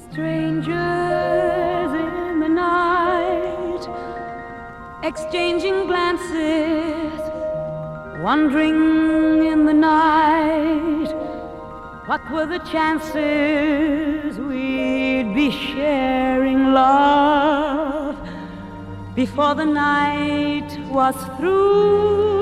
Strangers in the night, exchanging glances, wandering in the night. What were the chances we'd be sharing love before the night was through?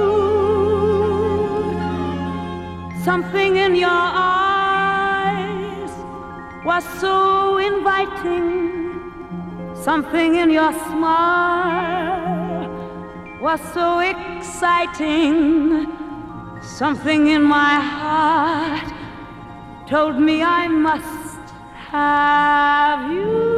Something in your eyes was so inviting. Something in your smile was so exciting. Something in my heart told me I must have you.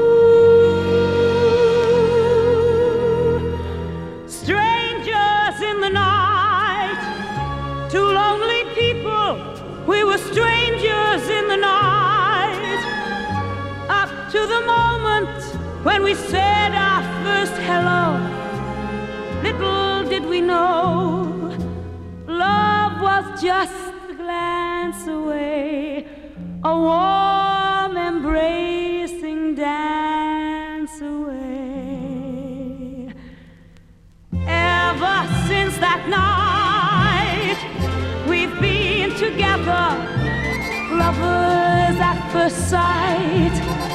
Strangers in the night, two lonely people, we were strangers in the night, up to the moment when we said our first hello. Little did we know, love was just a glance away, a warm embracing dance away. Ever since that night, we've been together, lovers at first sight.